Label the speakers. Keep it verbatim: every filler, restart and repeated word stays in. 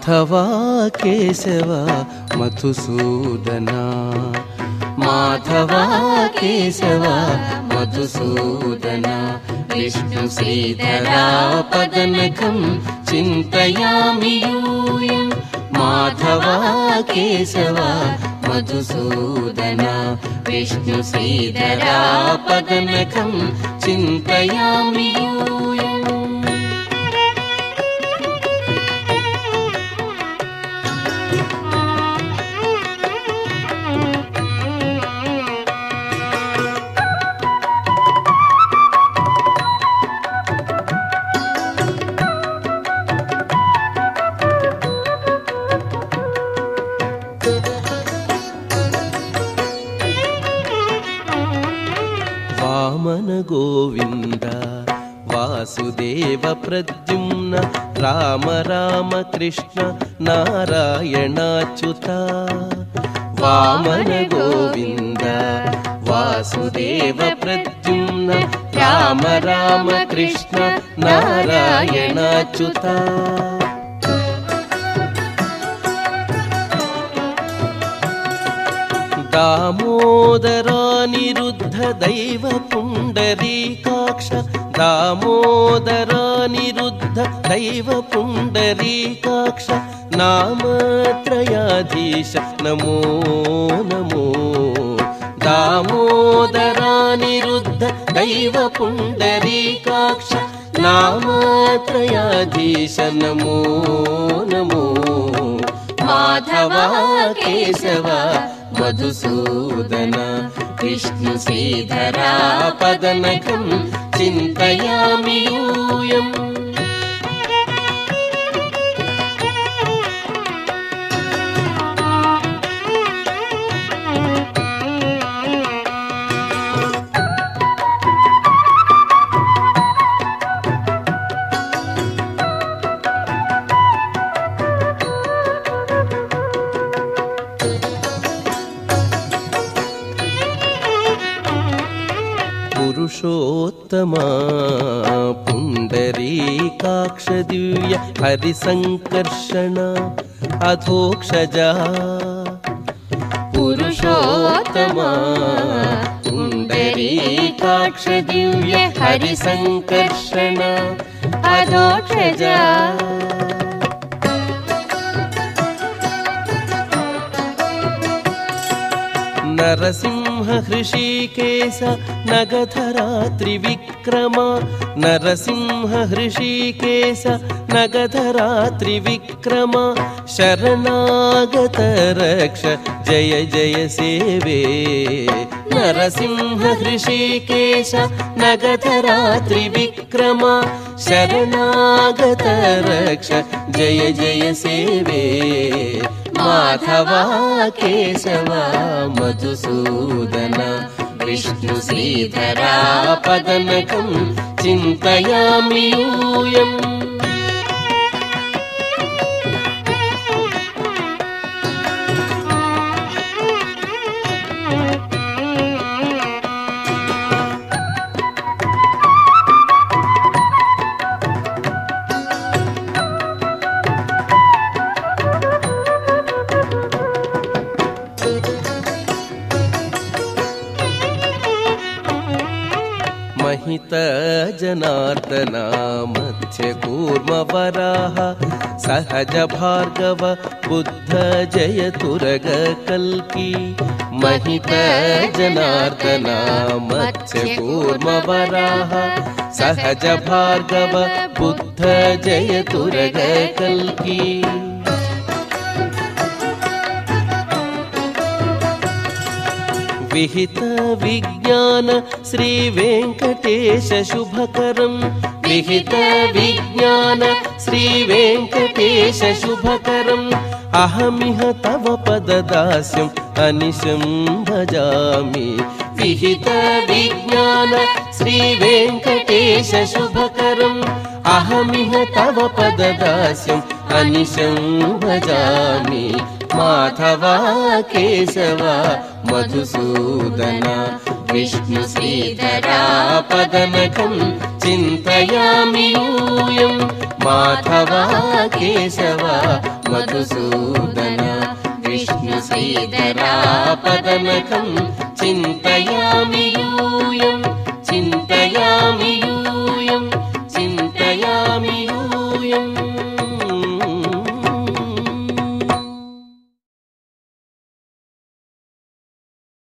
Speaker 1: మాధవా కేశవ మధుసూదనా మాధవా కేశవ మధుసూదనా విష్ణు శ్రీధరా పదనఖం చింతయామి యూయం మాధవా కేశవ మధుసూదనా విష్ణు శ్రీధరా పదనఖం చింతయామి యూయం వామన గోవింద వాసుదేవ ప్రద్యుమ్న రామ రామ కృష్ణ నారాయణాచ్యుత వామన గోవింద వాసుదేవ ప్రద్యుమ్న రామ రామ కృష్ణ నారాయణాచ్యుత దామోదరానిరుద్ధ దైవ పుండరీకాక్ష దామోదరానిరుద్ధ దైవ పుండరీకాక్ష నామత్రయాధీశ నమో నమో దామోదరానిరుద్ధ దైవ పుండరీకాక్ష నామత్రయాధీశ నమో నమో మాధవా కేశవ మధుసూదన విష్ణు శ్రీధరా పదనఖం చింతయామి యూయం పురుషోత్తమా పుండరీకాక్ష దివ్య హరిసంకర్షణ అధోక్షజా పురుషోత్తమా పుండరీకాక్ష దివ్య హరిసంకర్షణ అధోక్షజా నరసింహ హృషీకేశ నగధరా త్రివిక్రమ నరసింహ హృషీకేశ నగధరా త్రివిక్రమ శరణాగత రక్ష జయ జయ సేవే నరసింహ హృషీకేశ నగధరా త్రివిక్రమ శరణాగత రక్ష జయ జయ సేవే మాధవా కేశవ మధుసూదన విష్ణు శ్రీధరా పదనఖం చింతయామి యూయం महित जनार्दना मध्य कूर्म वराह सहज भार्गव बुद्ध जय तुरग कल्की महित जनार्दना मध्य कूर्म वराह सहज भार्गव बुद्ध जय तुरग कल्की विहित विज्ञान श्री वेंकटेश शुभकरं विहित विज्ञान श्री वेंकटेश शुभकरं अहमिह तव पददास्यम् अनिशं भजामि विहित विज्ञान श्री वेंकटेश शुभकरं अहमिह तव पददास्यम् अनिशं भजामि माधवा केशव मधुसूदन विष्णु श्रीधरा पदनखं चिन्तयामि यूयं మాధవా కేశవ మధుసూదన విష్ణు శ్రీధరా పదనకం చింతయామి యూయం చింతయామి యూయం